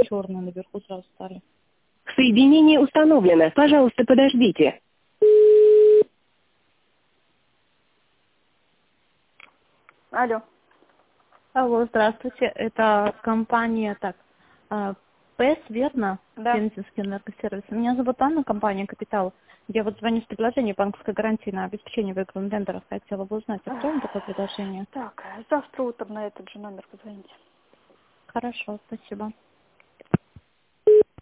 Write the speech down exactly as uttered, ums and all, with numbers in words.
черные наверху сразу стали. Соединение установлено. Пожалуйста, подождите. Алло. Алло, здравствуйте. Это компания, так, а, ПЭС, верно? Да. Пензенский энергосервис. Меня зовут Анна, компания «Капитал». Я вот звоню с предложением банковской гарантии на обеспечение выигранных тендеров. Хотела бы узнать, актуально такое предложение? Так, завтра утром на этот же номер позвоните. Хорошо, спасибо.